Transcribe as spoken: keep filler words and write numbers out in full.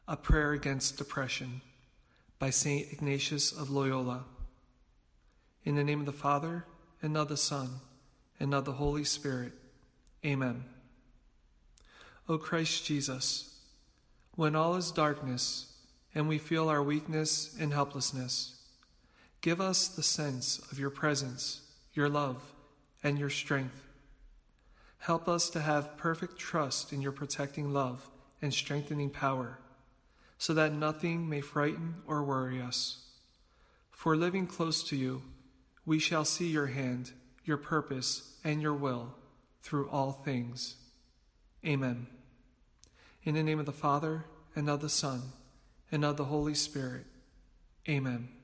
A Prayer Against Depression by Saint Ignatius of Loyola. In the name of the Father, and of the Son, and of the Holy Spirit. Amen. O Christ Jesus, when all is darkness and we feel our weakness and helplessness, give us the sense of your presence, your love, and your strength. Help us to have perfect trust in your protecting love and strengthening power, so that nothing may frighten or worry us. For living close to you, we shall see your hand, your purpose, and your will through all things. Amen. In the name of the Father, and of the Son, and of the Holy Spirit. Amen.